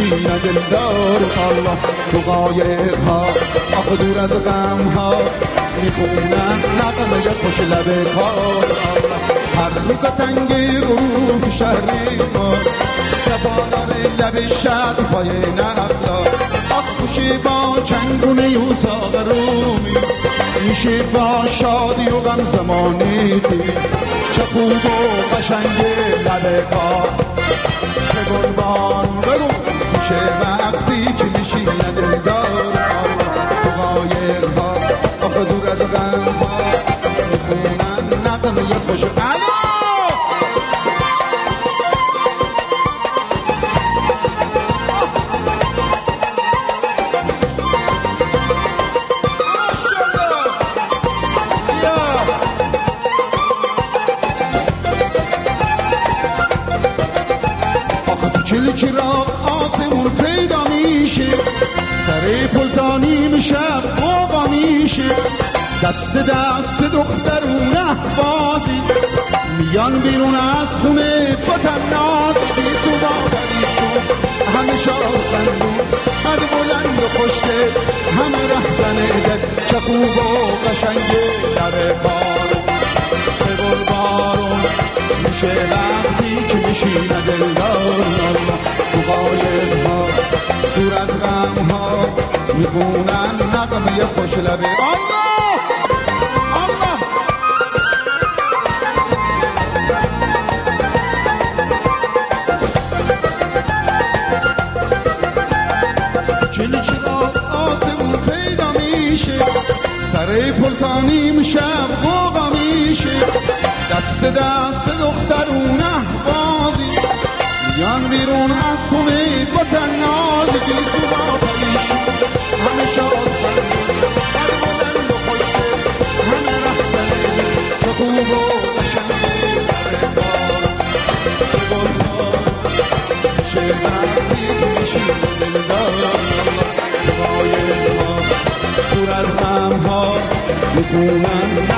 میشینه دلدار الله. تو قایق ها آخه دور از غم ها میخونن نغمه خوش لب کار الله. هر روز تنگی غروب شهری ما سفادار لب شهر پای نخلا. آخوشی با چنگونه یوزاق رومی میشه با شادی و غم زمانی تی. چه خوب و قشنگ لب کار چه گلبان برو میشه وقتی که میشینه دلدار الله. تو قایق ها آخه دور از غم ها میخونن نغمه خوش چلی چراغ آسمون پیدا میشه سر پلتانی میشه قوقا میشه دست دخترونه بازی میان بیرون از خونه با تنات بیسو بابریشون همه شاخندون قد بلند و خوشگل همه رهزن دل. چه خوب و قشنگه لب کارون چه گلبارون میشه وقتی که میشینه دلدار الله. تو قایق ها دور از غم ها میخونن نغمه خوش لبه الله الله. چلی چراغ آسمون پیدا میشه سر پلتانی میشه قوقا میشه دست دخترونه بازی میان بیرون از خونه با تناز بیسو بابریشون همه شاد هر بلند و خوشگل همه رفتنه چه خوب و قشنگه در بار چه گلبار میشه وقتی که میشین دلدار الله. قایق ها دور از غم ها میخونن